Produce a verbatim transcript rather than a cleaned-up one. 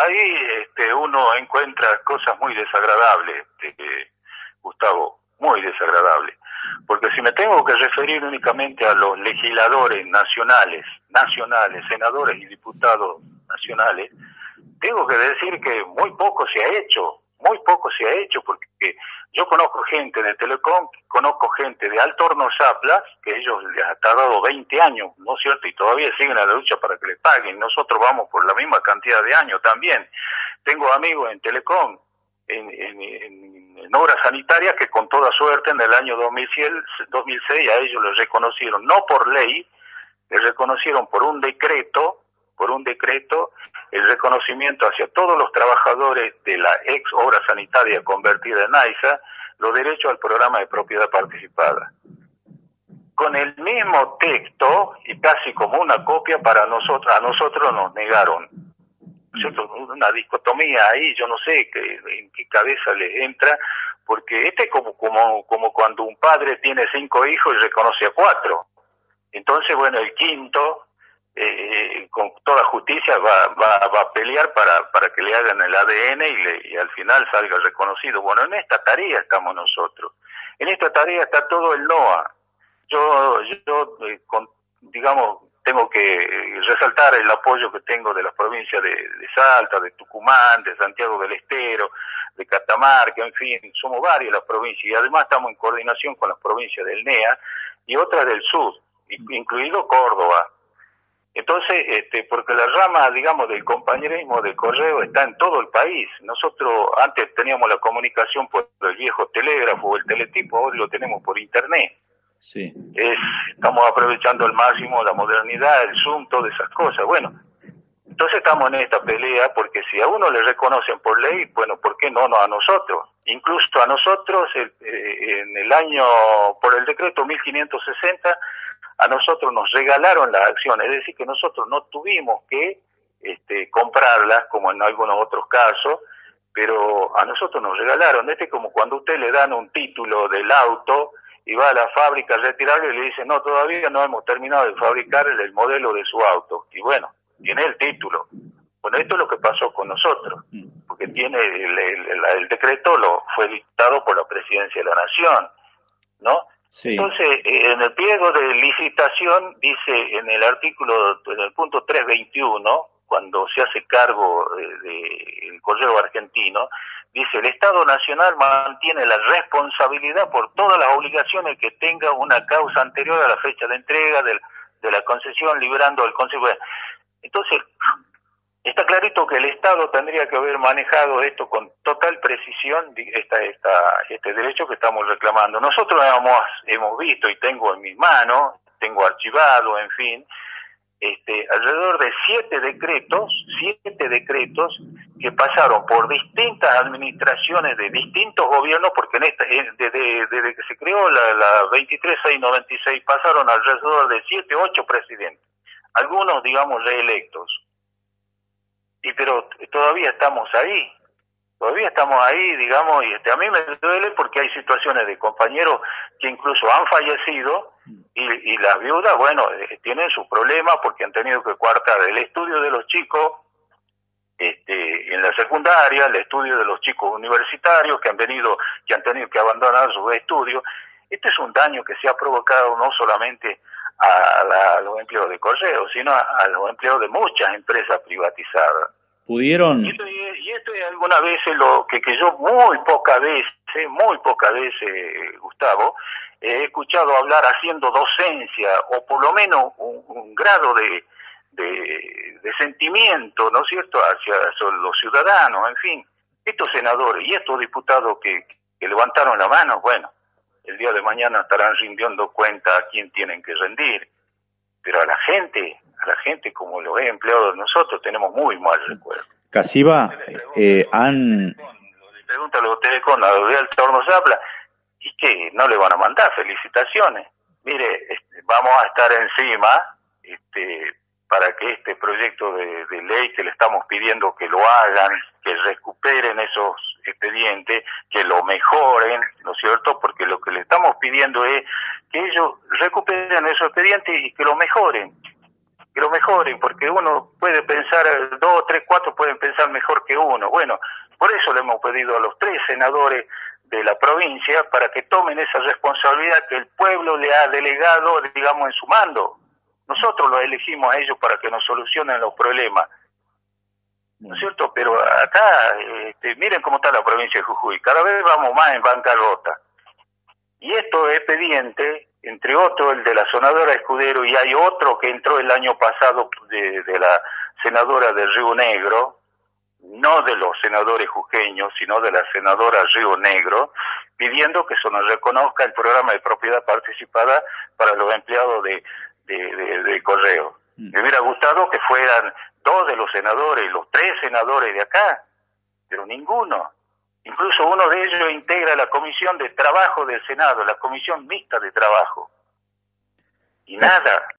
ahí este, uno encuentra cosas muy desagradables, este, Gustavo, muy desagradables. Porque si me tengo que referir únicamente a los legisladores nacionales, nacionales, senadores y diputados nacionales, tengo que decir que muy poco se ha hecho, muy poco se ha hecho, porque yo conozco gente de Telecom, conozco gente de Alto Horno Zaplas, que ellos les ha tardado veinte años, ¿no es cierto? Y todavía siguen a la lucha para que les paguen. Nosotros vamos por la misma cantidad de años también. Tengo amigos en Telecom, en, en, en, en obras sanitarias, que con toda suerte en el año dos mil seis a ellos les reconocieron, no por ley, les reconocieron por un decreto, por un decreto, el reconocimiento hacia todos los trabajadores de la ex obra sanitaria convertida en AISA, los derechos al programa de propiedad participada. Con el mismo texto, y casi como una copia para nosotros, a nosotros nos negaron. ¿Cierto? Una dicotomía ahí, yo no sé qué, en qué cabeza les entra, porque este es como, como, como cuando un padre tiene cinco hijos y reconoce a cuatro. Entonces, bueno, el quinto, eh, con toda justicia va, va, va a pelear para, para que le hagan el A D N y, le, y al final salga reconocido. Bueno, en esta tarea estamos nosotros. En esta tarea está todo el NOA. Yo, yo eh, con, digamos, tengo que resaltar el apoyo que tengo de las provincias de, de Salta, de Tucumán, de Santiago del Estero, de Catamarca, en fin, somos varias las provincias y además estamos en coordinación con las provincias del N E A y otras del sur, incluido Córdoba. Entonces, este, porque la rama, digamos, del compañerismo del correo está en todo el país. Nosotros antes teníamos la comunicación por el viejo telégrafo o el teletipo, ahora lo tenemos por internet. Sí. Es, estamos aprovechando al máximo la modernidad, el Zoom, todas esas cosas. Bueno, entonces estamos en esta pelea porque si a uno le reconocen por ley, bueno, ¿por qué no, no a nosotros? Incluso a nosotros, el, eh, en el año, por el decreto mil quinientos sesenta, a nosotros nos regalaron las acciones, es decir, que nosotros no tuvimos que este, comprarlas, como en algunos otros casos, pero a nosotros nos regalaron. Este es como cuando a usted le dan un título del auto y va a la fábrica a retirarlo y le dicen, no, todavía no hemos terminado de fabricar el, el modelo de su auto. Y bueno, tiene el título. Bueno, esto es lo que pasó con nosotros, porque tiene el, el, el, el decreto lo fue dictado por la Presidencia de la Nación, ¿no? Sí. Entonces, en el pliego de licitación dice en el artículo, en el punto trescientos veintiuno, cuando se hace cargo del de, de correo argentino, dice, el Estado Nacional mantiene la responsabilidad por todas las obligaciones que tenga una causa anterior a la fecha de entrega de, de la concesión, librando el Consejo. Entonces, está clarito que el Estado tendría que haber manejado esto con total precisión, esta, esta, este derecho que estamos reclamando. Nosotros hemos, hemos visto, y tengo en mis manos, tengo archivado, en fin, este, alrededor de siete decretos, siete decretos que pasaron por distintas administraciones de distintos gobiernos, porque en esta, desde, desde que se creó la, la veintitrés mil seiscientos noventa y seis pasaron alrededor de siete, ocho presidentes, algunos, digamos, reelectos. Y pero todavía estamos ahí, todavía estamos ahí, digamos, y este, a mí me duele porque hay situaciones de compañeros que incluso han fallecido y, y las viudas, bueno, eh, tienen sus problemas porque han tenido que coartar el estudio de los chicos este, en la secundaria, el estudio de los chicos universitarios que han venido, que han tenido que abandonar sus estudios. Este es un daño que se ha provocado no solamente a, la, a los empleos de correo, sino a, a los empleos de muchas empresas privatizadas. ¿Pudieron? Y esto, y esto es algunas veces lo que, que yo muy pocas veces, muy pocas veces, Gustavo, he escuchado hablar haciendo docencia, o por lo menos un, un grado de, de, de sentimiento, ¿no es cierto?, hacia, hacia los ciudadanos, en fin. Estos senadores y estos diputados que, que levantaron la mano, bueno, el día de mañana estarán rindiendo cuenta a quién tienen que rendir, pero a la gente, a la gente como lo he empleado nosotros, tenemos muy mal recuerdo. Casiva, eh, han... Le pregunta a los Telecom, a los de Alto Horno Zapla, ¿y qué? ¿No le van a mandar felicitaciones? Mire, este, vamos a estar encima este, para que este proyecto de, de ley que le estamos pidiendo que lo hagan, que recuperen esos expedientes, que lo mejoren, ¿no es cierto? Porque lo que le estamos pidiendo es que ellos recuperen esos expedientes y que lo mejoren, que lo mejoren, porque uno puede pensar, dos, tres, cuatro pueden pensar mejor que uno. Bueno, por eso le hemos pedido a los tres senadores de la provincia para que tomen esa responsabilidad que el pueblo le ha delegado, digamos, en su mando. Nosotros los elegimos a ellos para que nos solucionen los problemas, ¿no es cierto? Pero acá, este, miren cómo está la provincia de Jujuy, cada vez vamos más en bancarrota. Y estos expedientes, entre otros el de la senadora Escudero, y hay otro que entró el año pasado de, de la senadora de Río Negro, no de los senadores jujeños, sino de la senadora Río Negro, pidiendo que se nos reconozca el programa de propiedad participada para los empleados de, de, de, de correo. Mm. Me hubiera gustado que fueran dos de los senadores, los tres senadores de acá, pero ninguno. Incluso uno de ellos integra la comisión de trabajo del Senado, la comisión mixta de trabajo. Y nada,